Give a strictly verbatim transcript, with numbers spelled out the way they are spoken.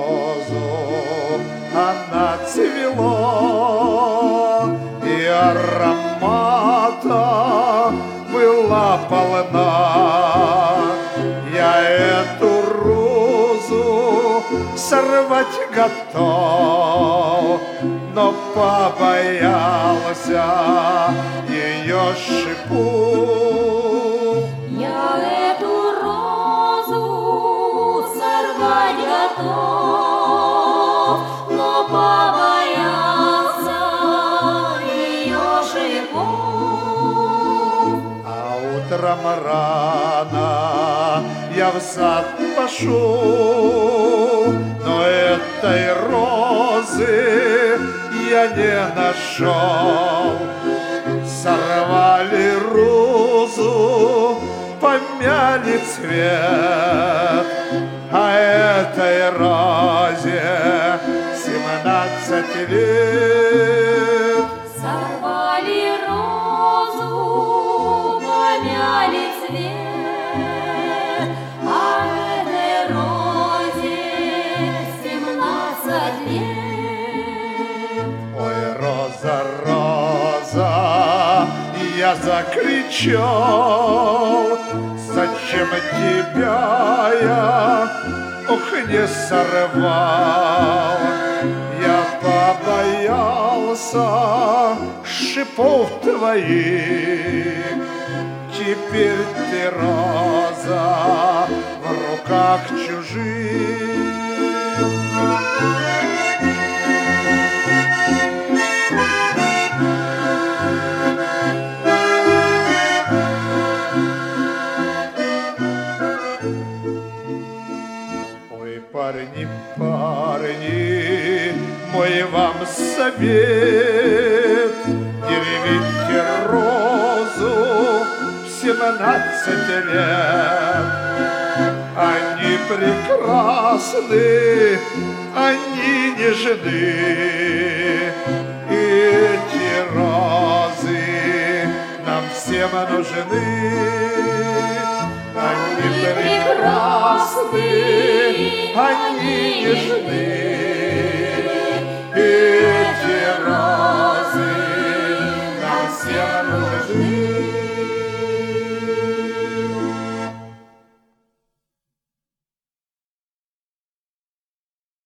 розу она цвела, и аромата была полна. Я эту розу сорвать готов, но побоялся ее шипу. Я эту розу сорвать готов, но побоялся ее шипу. А утром рано я в сад пошел, но этой розы я не нашел. Сорвали розу, помяли цвет, а этой розе семнадцать лет. Сорвали розу, помяли цвет, а этой розе семнадцать лет. Ой, роза, роза, я закричал, зачем тебя я, ох, не сорвал. Я побоялся шипов твоих, теперь ты, роза, в руках чужих. Парни, парни, мой вам совет, не ревите розу в семнадцать лет. Они прекрасны, они нежны, и эти розы нам всем нужны. Они прекрасны, они нежны,